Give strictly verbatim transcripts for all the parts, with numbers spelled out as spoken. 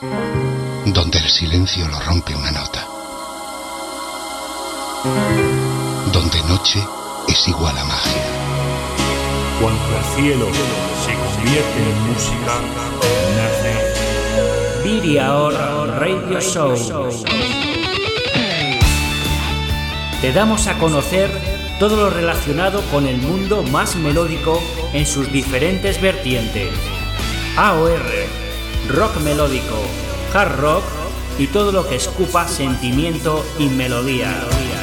donde el silencio lo rompe una nota, donde noche es igual a magia. Cuando el cielo se convierte en música, nace Viriaor Radio Show. Te damos a conocer todo lo relacionado con el mundo más melódico en sus diferentes vertientes. A O R, rock melódico, hard rock y todo lo que escupa sentimiento y melodía.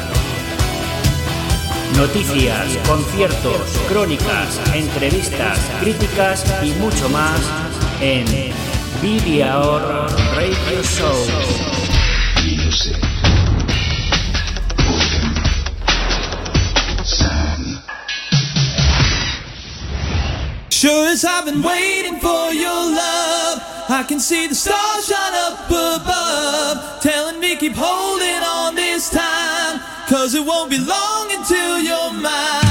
Noticias, conciertos, crónicas, entrevistas, críticas y mucho más en Viriaor Radio Show. Music. Sam. Sure as I've been waiting for your love, I can see the stars shine up above, telling me keep holding on this time, cause it won't be long until you're mine.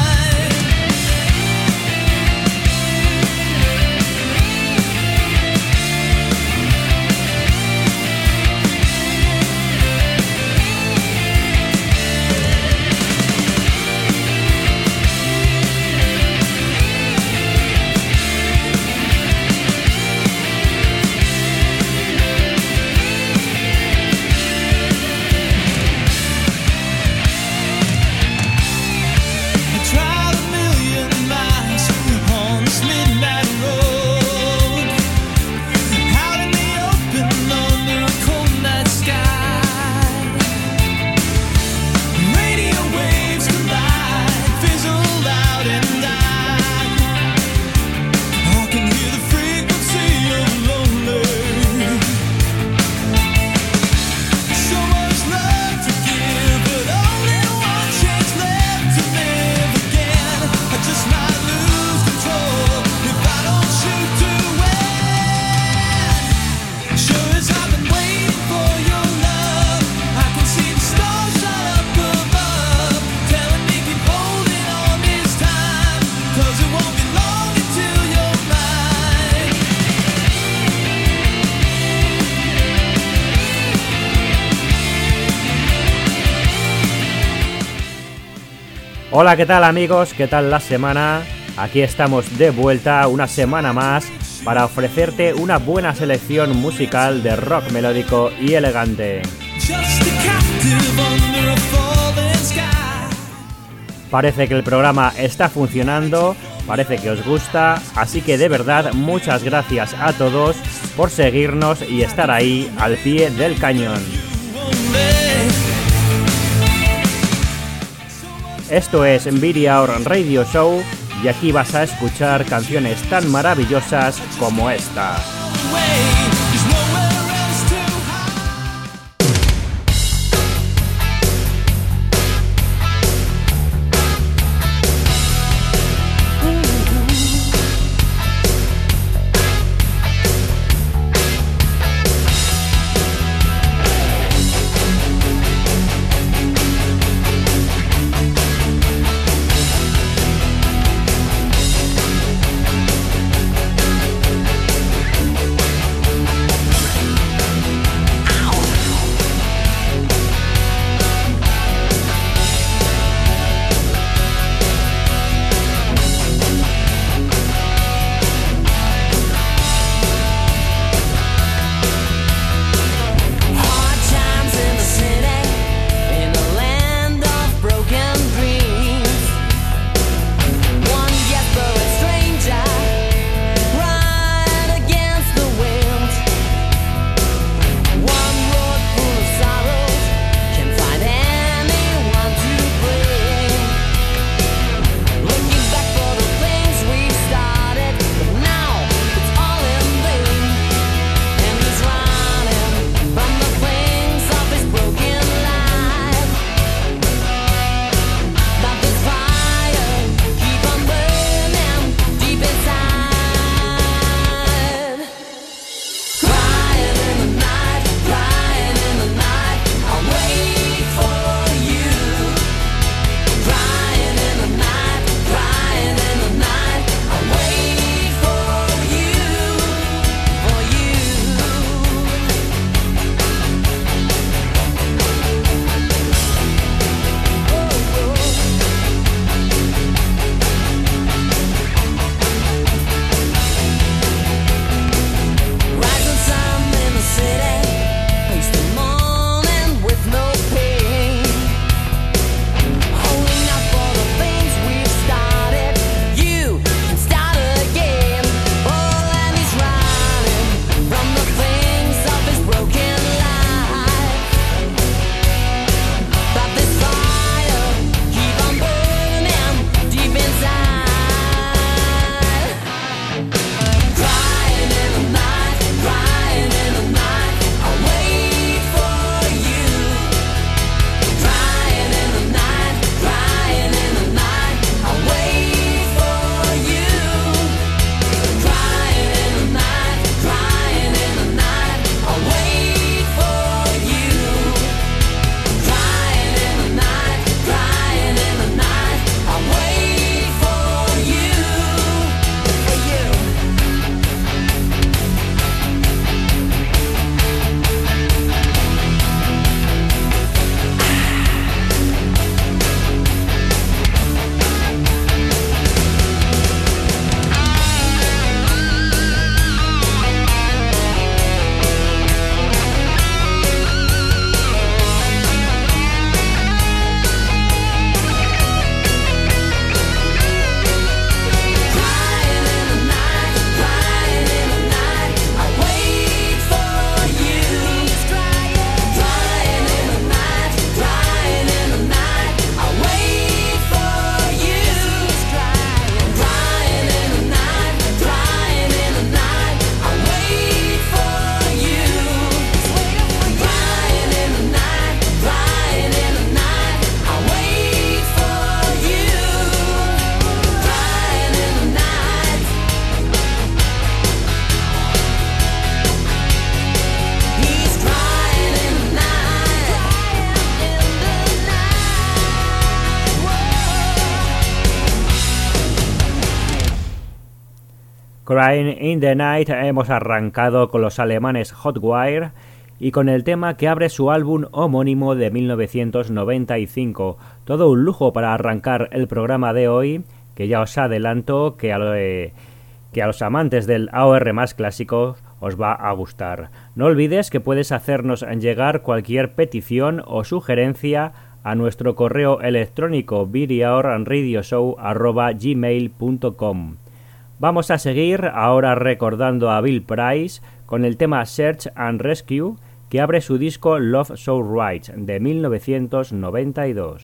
Hola, ¿qué tal amigos? ¿Qué tal la semana? Aquí estamos de vuelta una semana más para ofrecerte una buena selección musical de rock melódico y elegante. Parece que el programa está funcionando, parece que os gusta, así que de verdad muchas gracias a todos por seguirnos y estar ahí al pie del cañón. Esto es Viriaor Radio Show y aquí vas a escuchar canciones tan maravillosas como esta. Crying in the Night hemos arrancado con los alemanes Hotwire y con el tema que abre su álbum homónimo de mil novecientos noventa y cinco. Todo un lujo para arrancar el programa de hoy, que ya os adelanto que a, lo, eh, que a los amantes del A O R más clásico os va a gustar. No olvides que puedes hacernos llegar cualquier petición o sugerencia a nuestro correo electrónico videohourradioshow arroba gmail punto com. Vamos a seguir ahora recordando a Bill Price con el tema Search and Rescue, que abre su disco Love So Right de mil novecientos noventa y dos.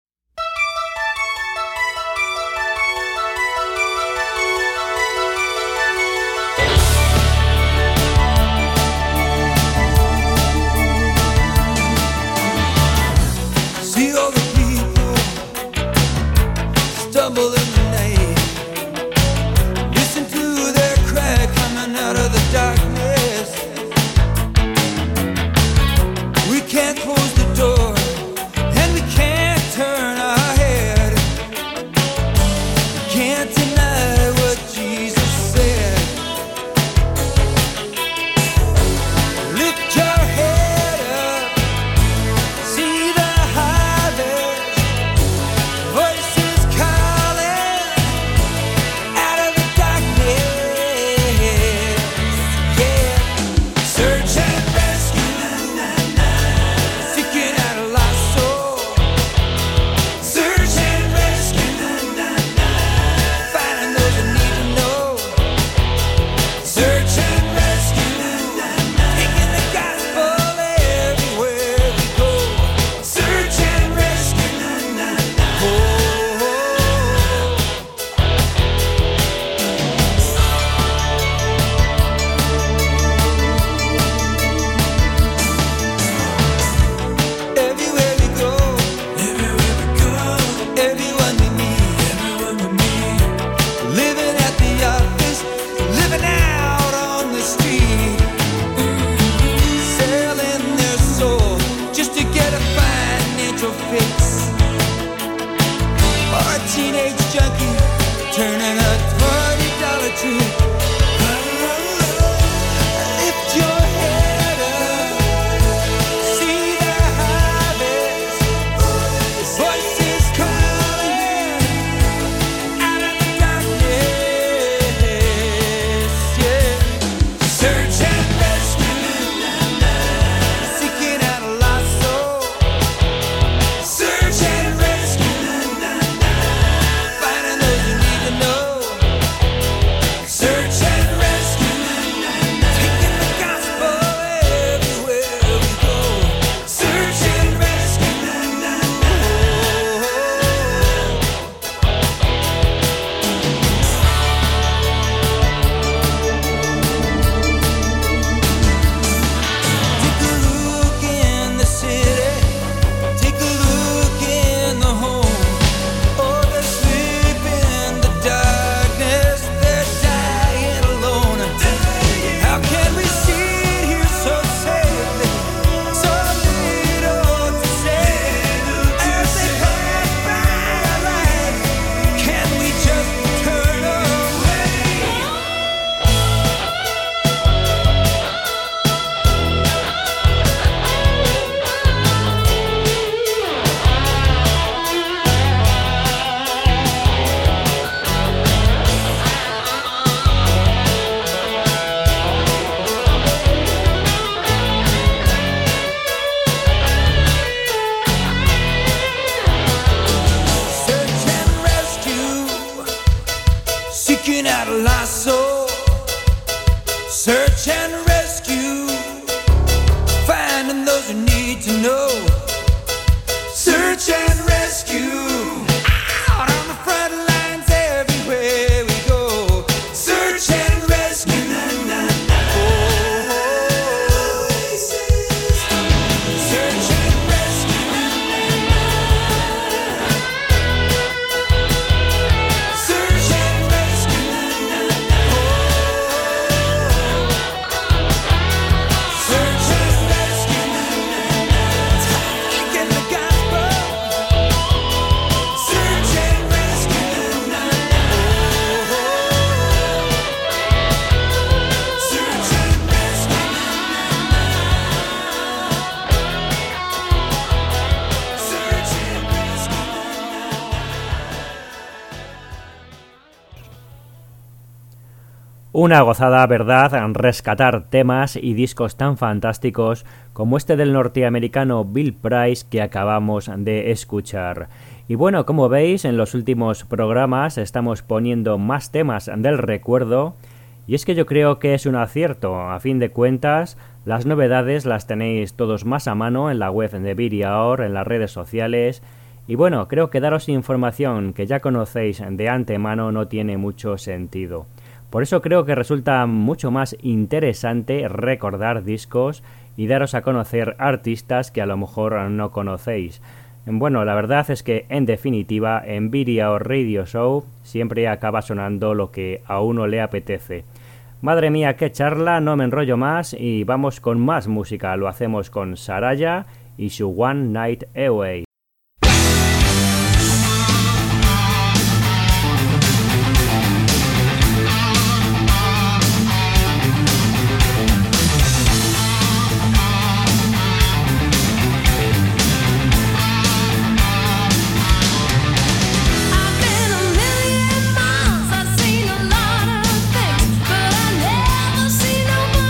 Una gozada, ¿verdad?, rescatar temas y discos tan fantásticos como este del norteamericano Bill Price que acabamos de escuchar. Y bueno, como veis, en los últimos programas estamos poniendo más temas del recuerdo, y es que yo creo que es un acierto. A fin de cuentas, las novedades las tenéis todos más a mano en la web de Videohour, en las redes sociales, y bueno, creo que daros información que ya conocéis de antemano no tiene mucho sentido. Por eso creo que resulta mucho más interesante recordar discos y daros a conocer artistas que a lo mejor no conocéis. Bueno, la verdad es que en definitiva en Videohour Radio Show siempre acaba sonando lo que a uno le apetece. Madre mía, qué charla, no me enrollo más y vamos con más música. Lo hacemos con Saraya y su One Night Away.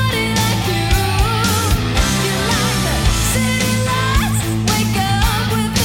City lights, wake up with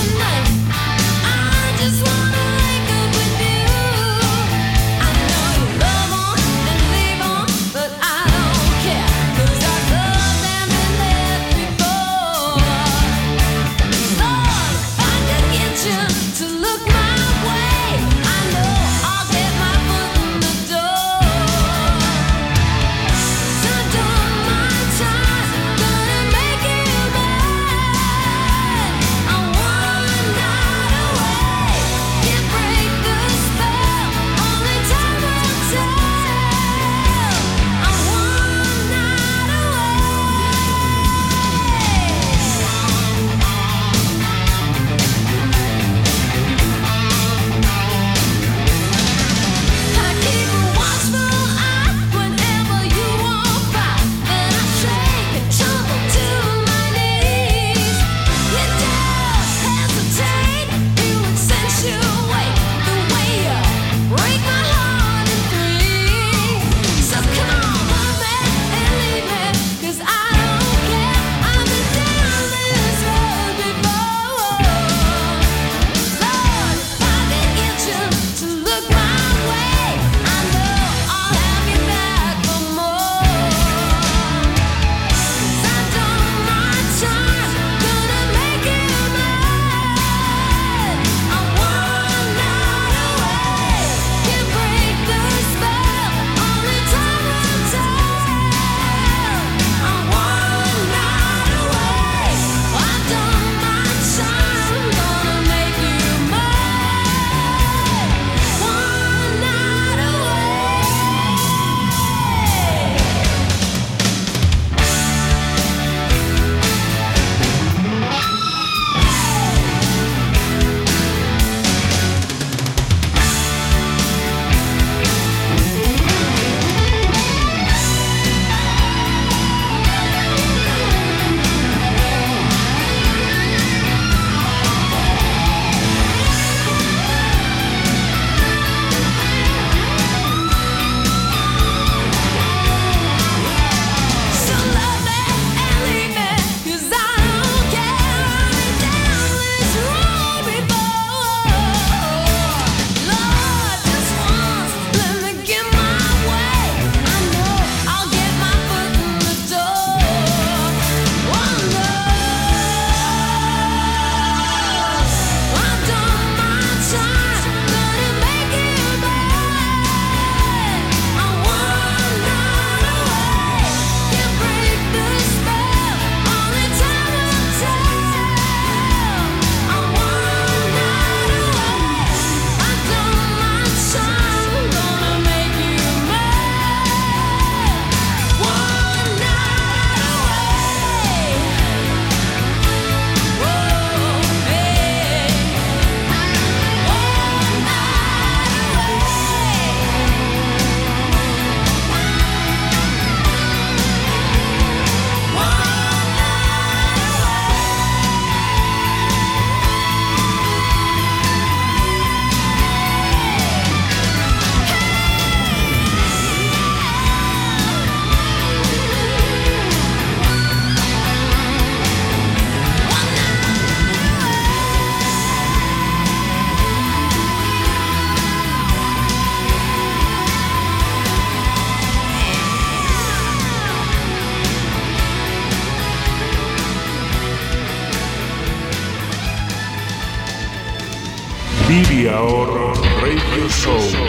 Vivi Ahora Radio Show.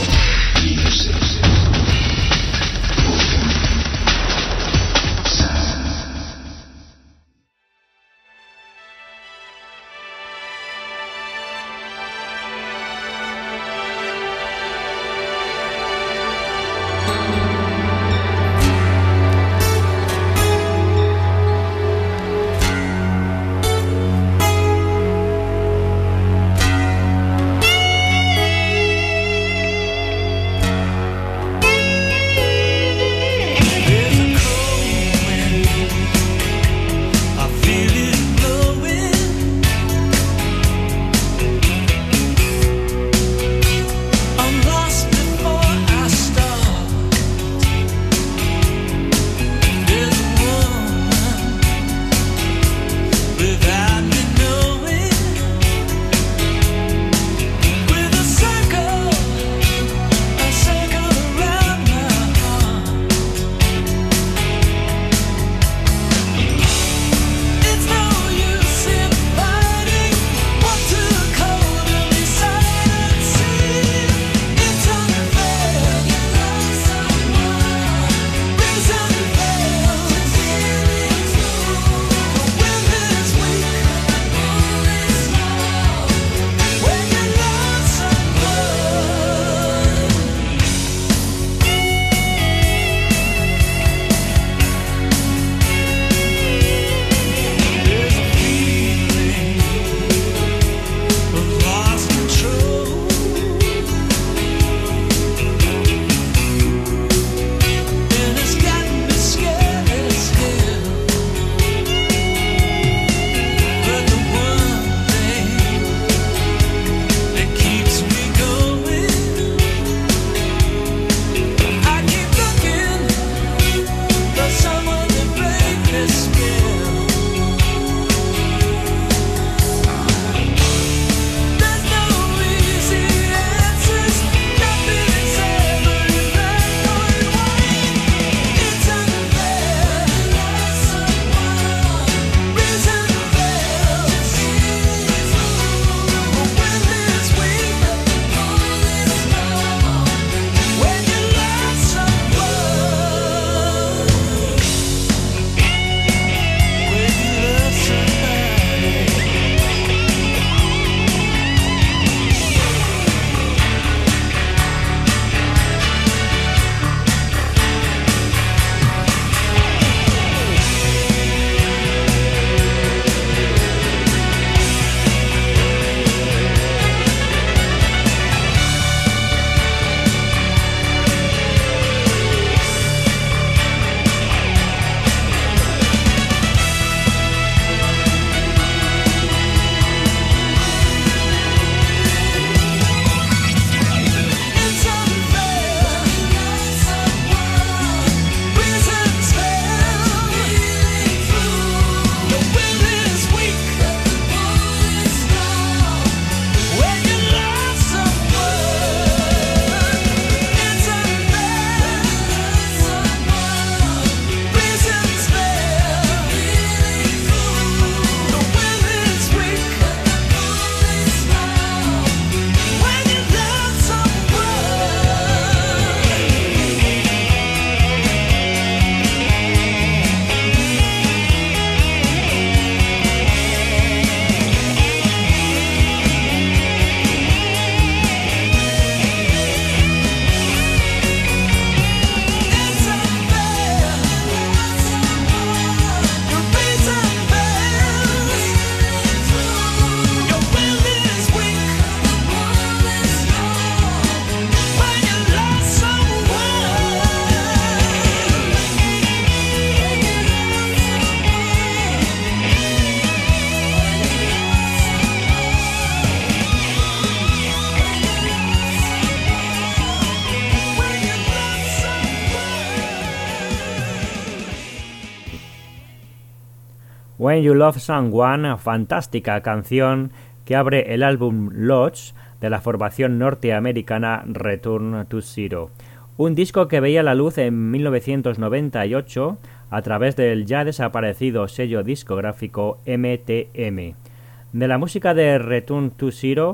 When You Love Someone, fantástica canción que abre el álbum Lodge de la formación norteamericana Return to Zero, un disco que veía la luz en mil novecientos noventa y ocho a través del ya desaparecido sello discográfico M T M. De la música de Return to Zero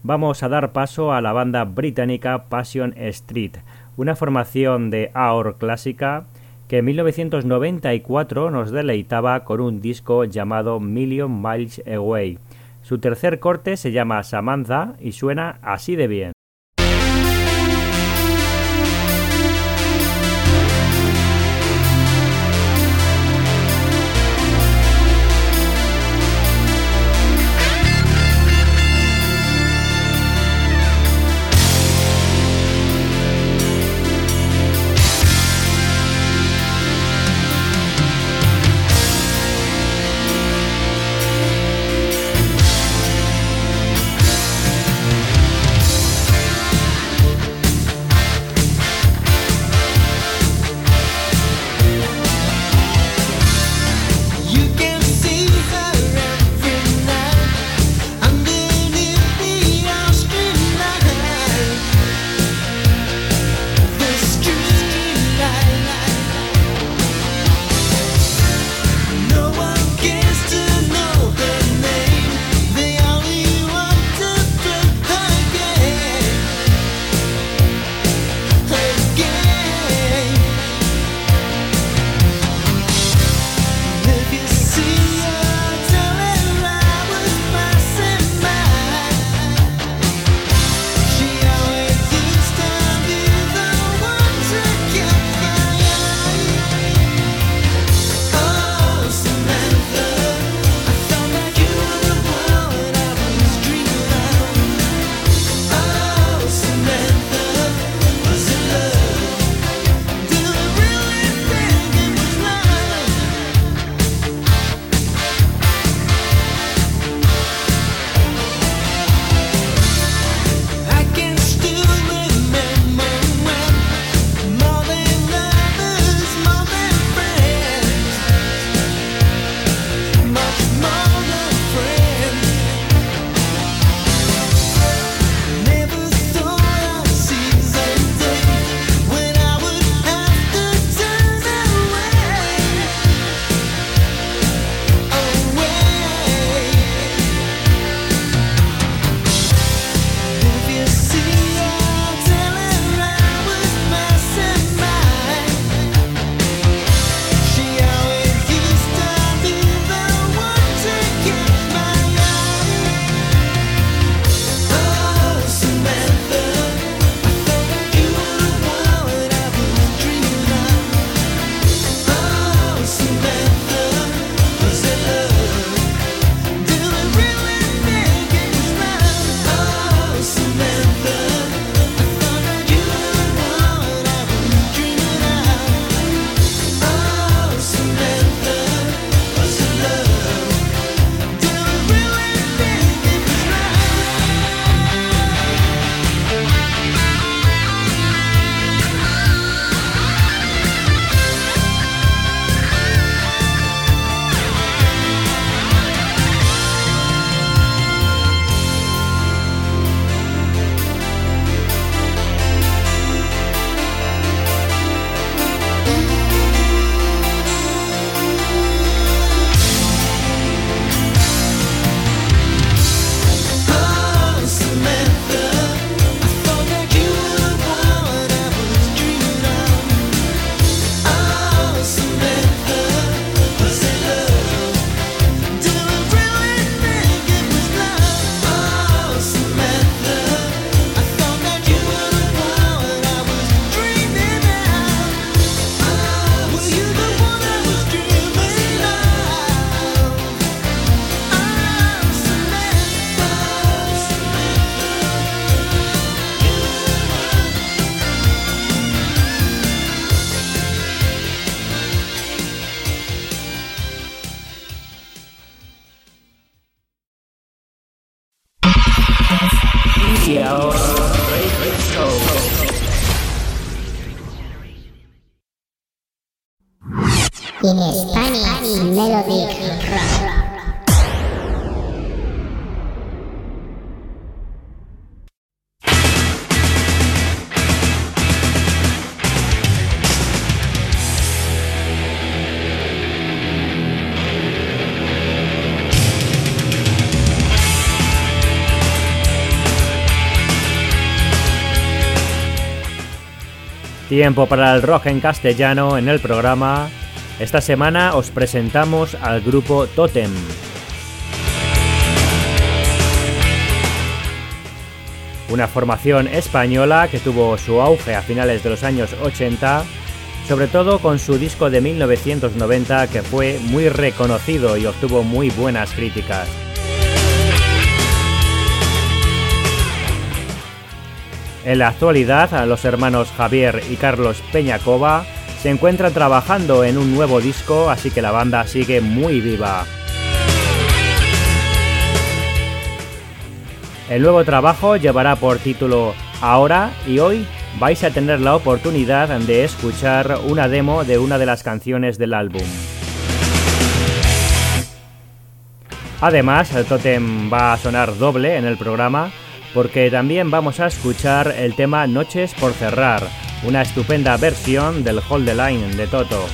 vamos a dar paso a la banda británica Passion Street, una formación de A O R clásica que en mil novecientos noventa y cuatro nos deleitaba con un disco llamado Million Miles Away. Su tercer corte se llama Samantha y suena así de bien. In Spanish Melodic Rock. Tiempo para el rock en castellano en el programa. Esta semana os presentamos al grupo Totem. Una formación española que tuvo su auge a finales de los años ochenta, sobre todo con su disco de mil novecientos noventa que fue muy reconocido y obtuvo muy buenas críticas. En la actualidad, los hermanos Javier y Carlos Peñacova se encuentran trabajando en un nuevo disco, así que la banda sigue muy viva. El nuevo trabajo llevará por título Ahora, y hoy vais a tener la oportunidad de escuchar una demo de una de las canciones del álbum. Además, el Totem va a sonar doble en el programa, porque también vamos a escuchar el tema Noches por cerrar, una estupenda versión del Hold the Line de Toto.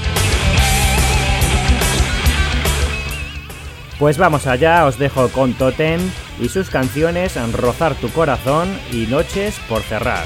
Pues vamos allá, os dejo con Totem y sus canciones Rozar tu corazón y Noches por cerrar.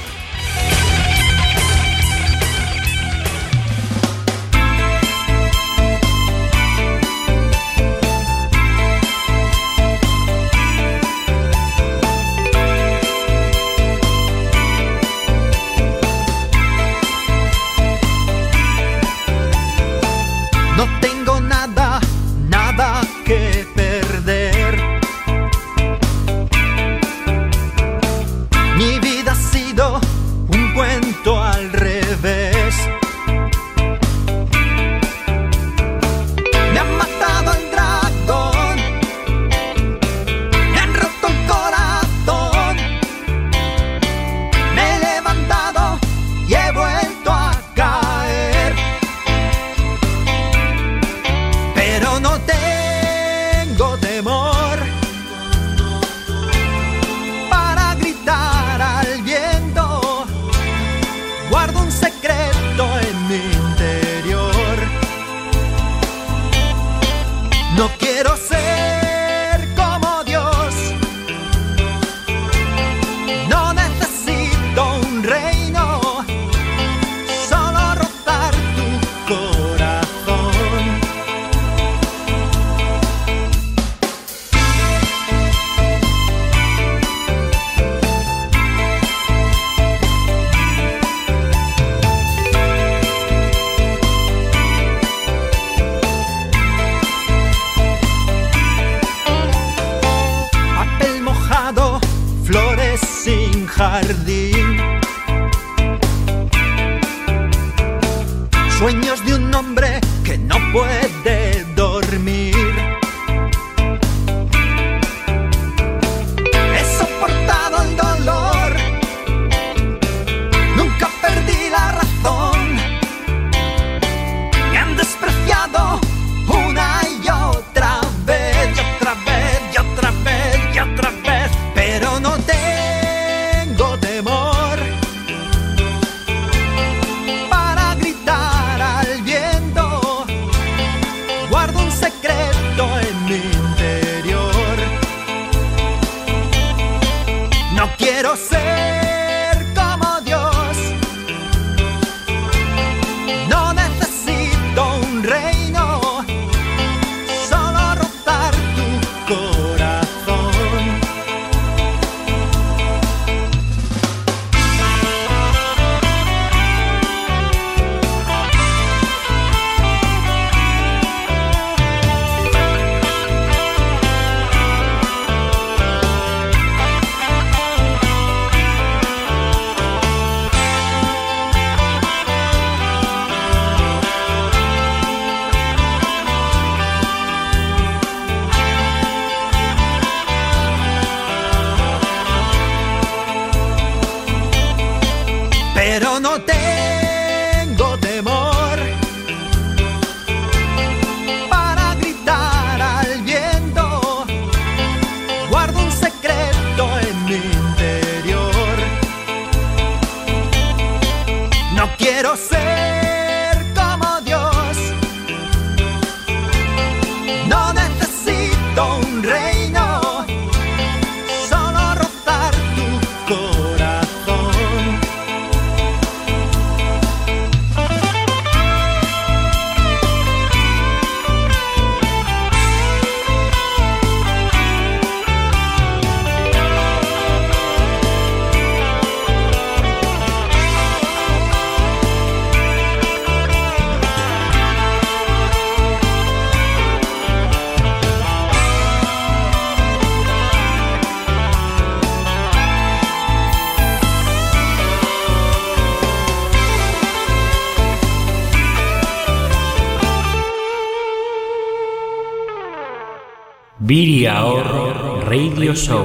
Viriaor Radio Show.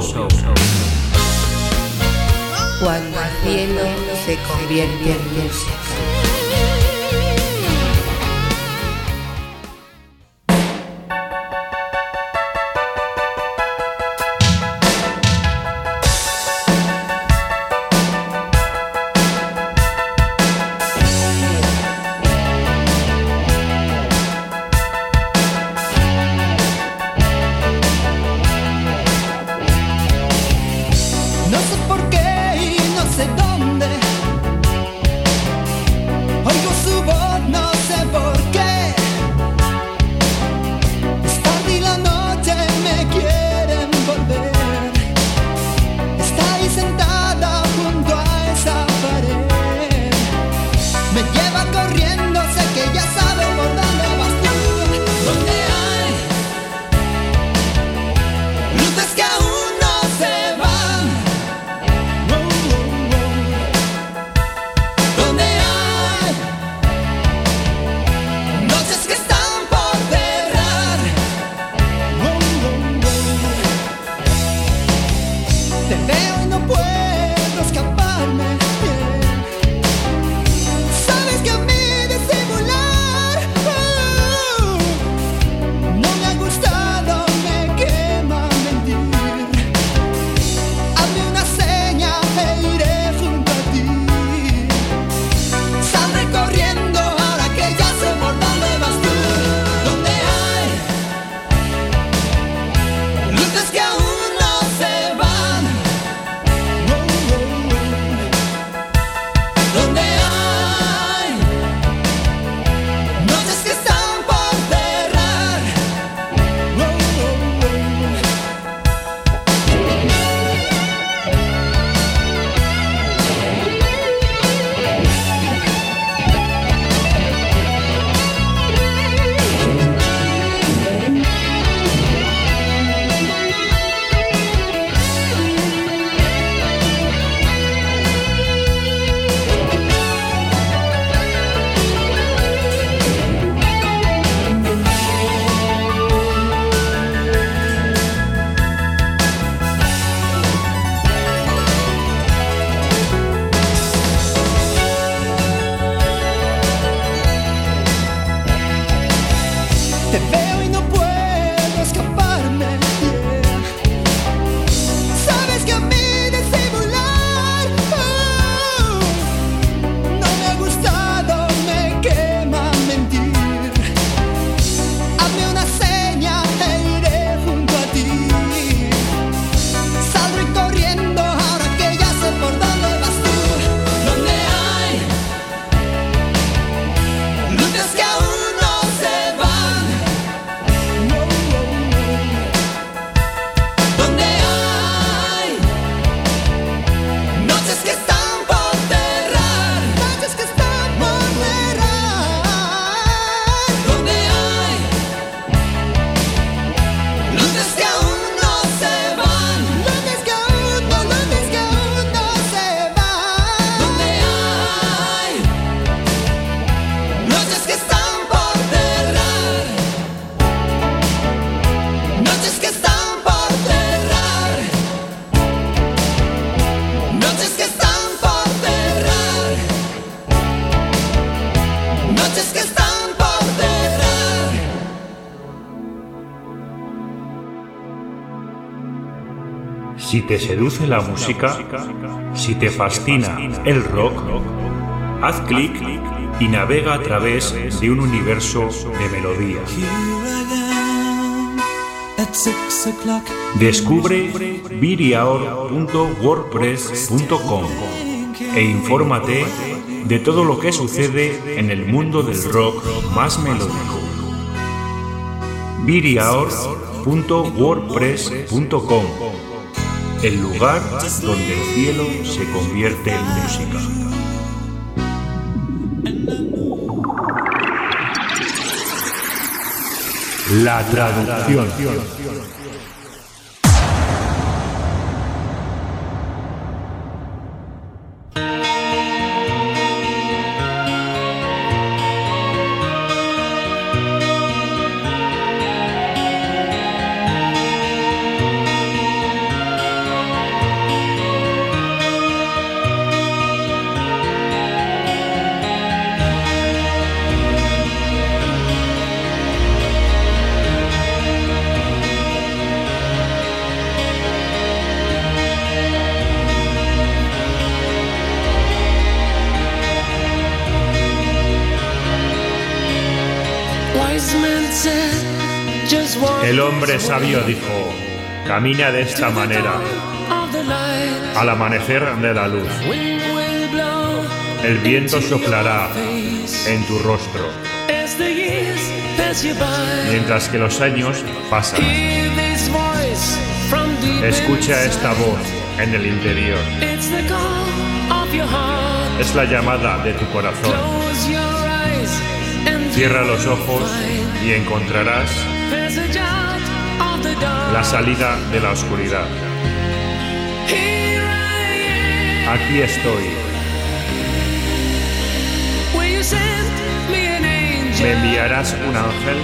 Cuando el cielo se convierte en música. Si te seduce la música, si te fascina el rock, haz clic y navega a través de un universo de melodías. Descubre viriaor punto wordpress punto com e infórmate de todo lo que sucede en el mundo del rock más melódico. viriaor punto wordpress punto com, el lugar donde el cielo se convierte en música. La traducción. El hombre sabio dijo: camina de esta manera, al amanecer de la luz. El viento soplará en tu rostro, mientras que los años pasan. Escucha esta voz en el interior. Es la llamada de tu corazón. Cierra los ojos y encontrarás la salida de la oscuridad. Aquí estoy. ¿Me enviarás un ángel?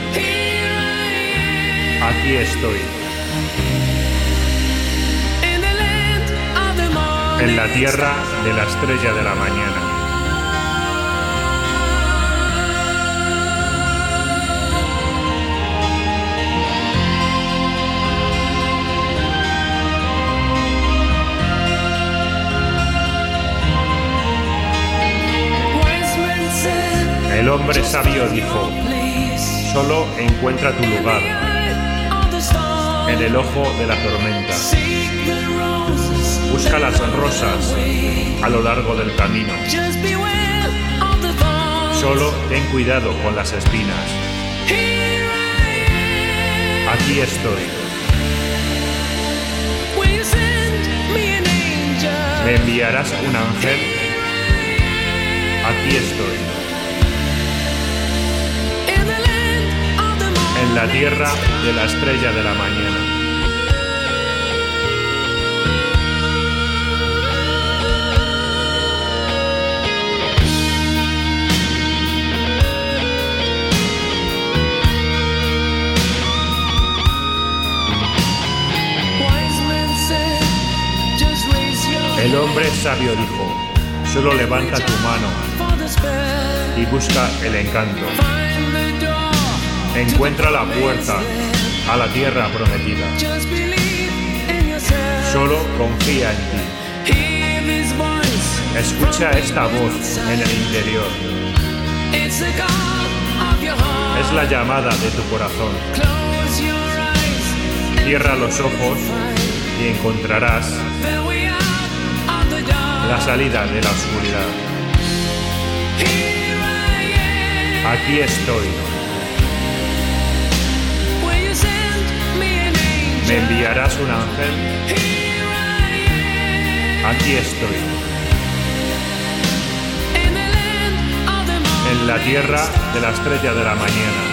Aquí estoy. En la tierra de la estrella de la mañana. El hombre sabio dijo: solo encuentra tu lugar en el ojo de la tormenta. Busca las rosas a lo largo del camino. Solo ten cuidado con las espinas. Aquí estoy. ¿Me enviarás un ángel? Aquí estoy. En la tierra de la estrella de la mañana. El hombre sabio dijo: solo levanta tu mano y busca el encanto. Encuentra la puerta a la tierra prometida. Solo confía en ti. Escucha esta voz en el interior. Es la llamada de tu corazón. Cierra los ojos y encontrarás la salida de la oscuridad. Aquí estoy. ¿Me enviarás un ángel? Aquí estoy. En la tierra de la estrella de la mañana.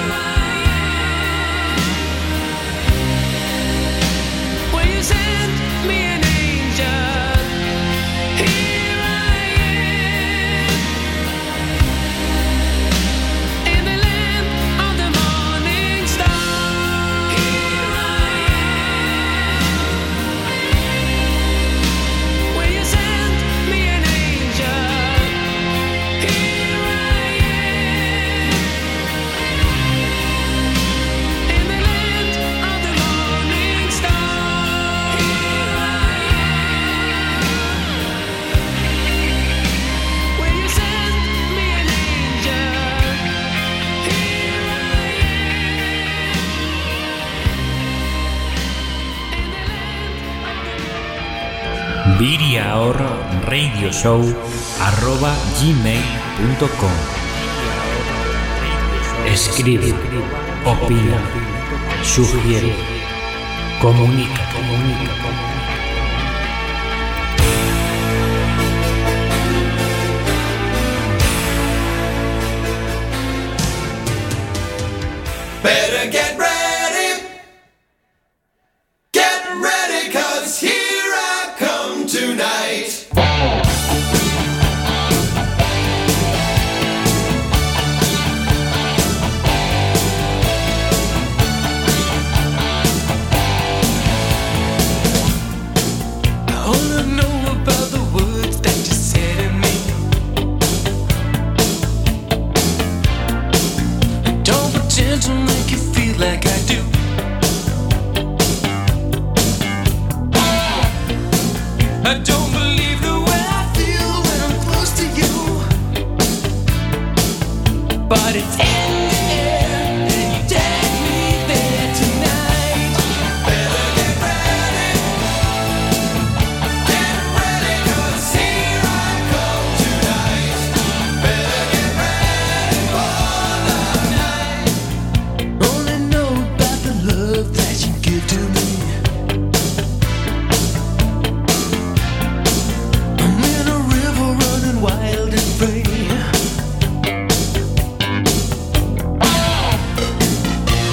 Viriaor Radio Show arroba gmail punto com. Escribe, opina, sugiere, comunica, comunica, comunica. Better get ready. Get ready, 'cause here I come tonight.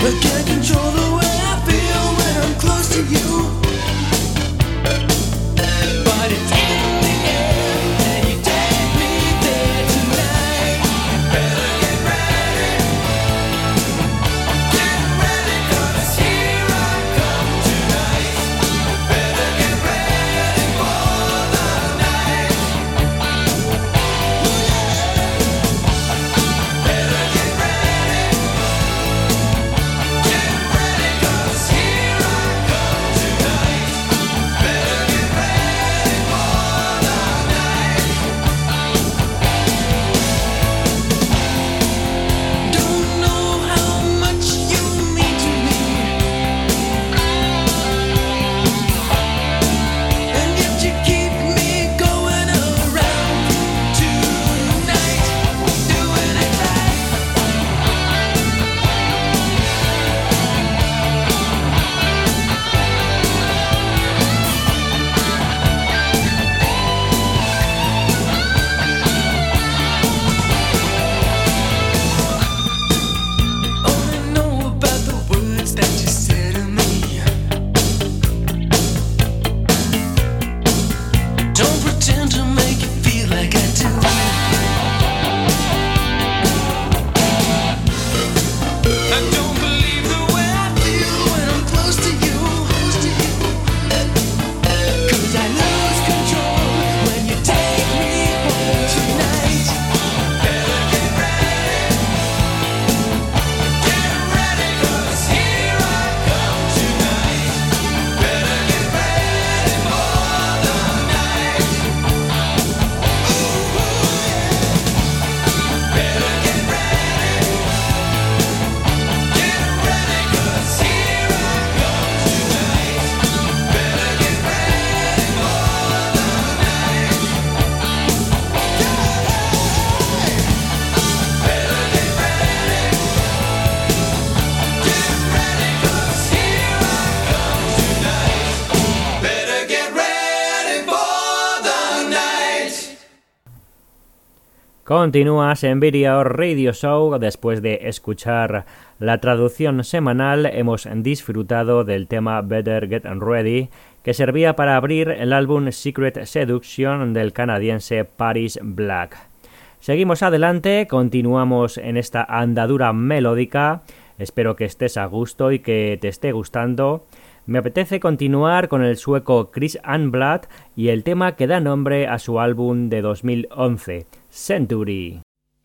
Continúas en Video Radio Show. Después de escuchar la traducción semanal, hemos disfrutado del tema Better Get Ready, que servía para abrir el álbum Secret Seduction del canadiense Paris Black. Seguimos adelante, continuamos en esta andadura melódica. Espero que estés a gusto y que te esté gustando. Me apetece continuar con el sueco Chris Anblad y el tema que da nombre a su álbum de dos mil once, Century.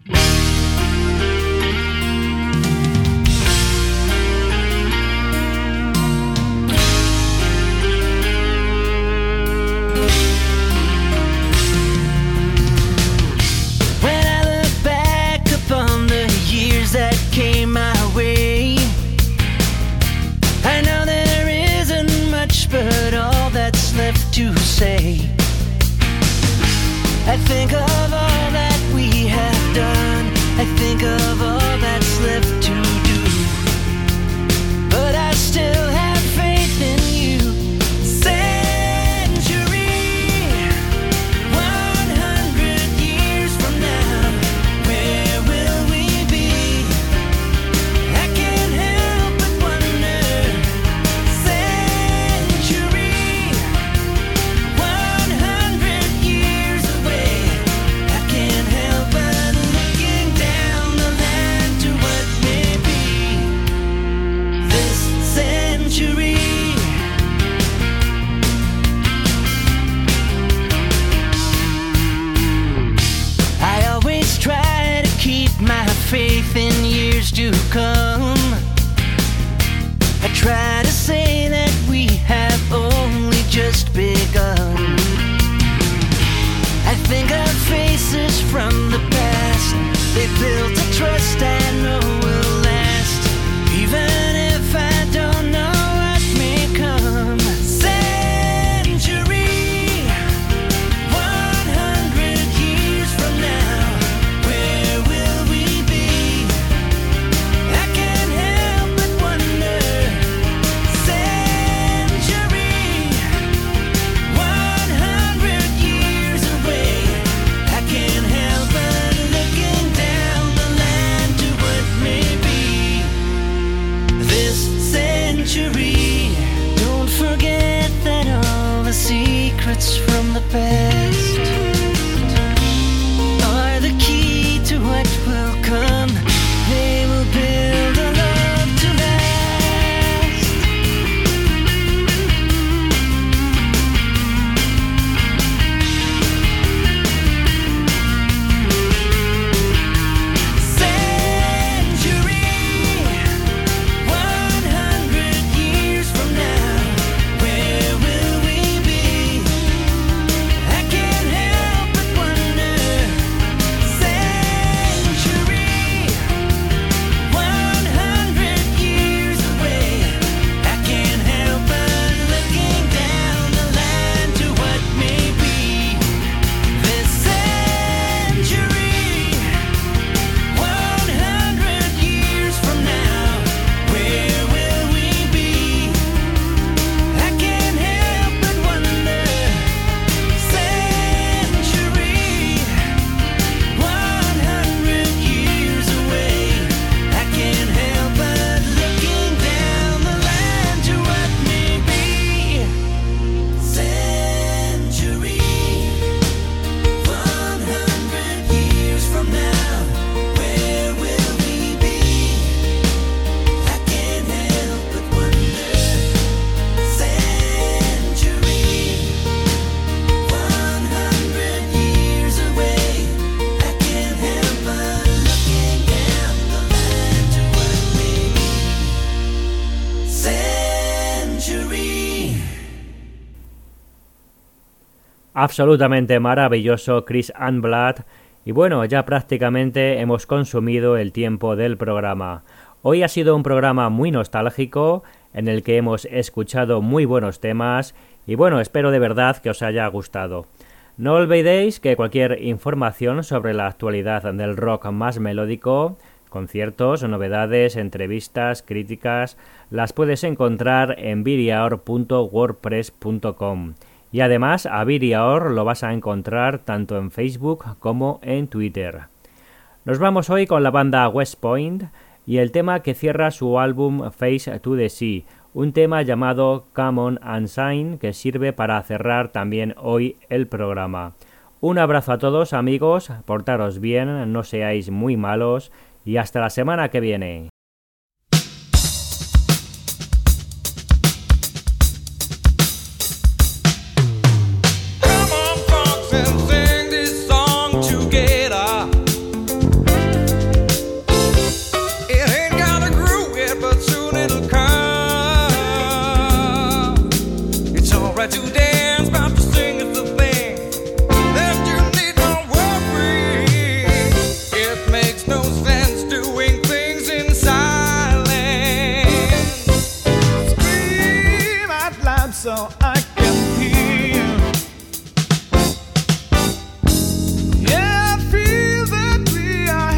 When I look back upon the years that came my way, I know there isn't much, but all that's left to say. I think of all that we have done, I think of all that's left to do, but I still have faith in you. Century, one hundred years from now, where will we be? I can't help but wonder. Century, one hundred years away, I can't help but looking down the line to what may be this century. I always try to keep my faith in years to come. I try to say that we have only just begun. I think of faces from the past. They built a trust I know will last, even if I don't know what may come. Century, one hundred years from now, where will we be? I can't help but wonder. Century, one hundred years away, I can't help but looking down the line to what may be. century. Don't forget that all the secrets from the past are the key to what will come. They will build a love to last. Century, one hundred years from now, where will we be? I can't help but wonder. Century, one hundred years away, I can't help but looking down the line to what may be. This century, one hundred years from now, where will we be? I can't help but wonder. Century, one hundred years away, I can't help but looking down the line to what may be. Century, one hundred years from now, where will we be? I can't help but wonder. Century, one hundred years away, I can't help but looking down the line to what may be. Century. Absolutamente maravilloso Chris Anblad. Y bueno, ya prácticamente hemos consumido el tiempo del programa. Hoy ha sido un programa muy nostálgico en el que hemos escuchado muy buenos temas y bueno, espero de verdad que os haya gustado. No olvidéis que cualquier información sobre la actualidad del rock más melódico, conciertos, novedades, entrevistas, críticas, las puedes encontrar en viriaor punto wordpress punto com. Y además a Viriaor lo vas a encontrar tanto en Facebook como en Twitter. Nos vamos hoy con la banda West Point y el tema que cierra su álbum Face to the Sea, un tema llamado Come On and Shine que sirve para cerrar también hoy el programa. Un abrazo a todos amigos, portaros bien, no seáis muy malos y hasta la semana que viene. So I can hear. Yeah, I feel that we are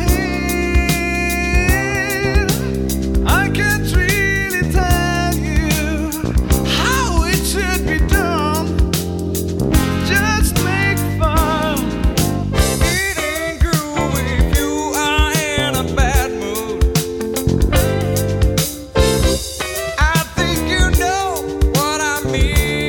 here. I can't really tell you how it should be done. Just make fun. It ain't groovy if you are in a bad mood. I think you know what I mean.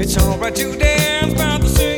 It's alright to dance by the sea.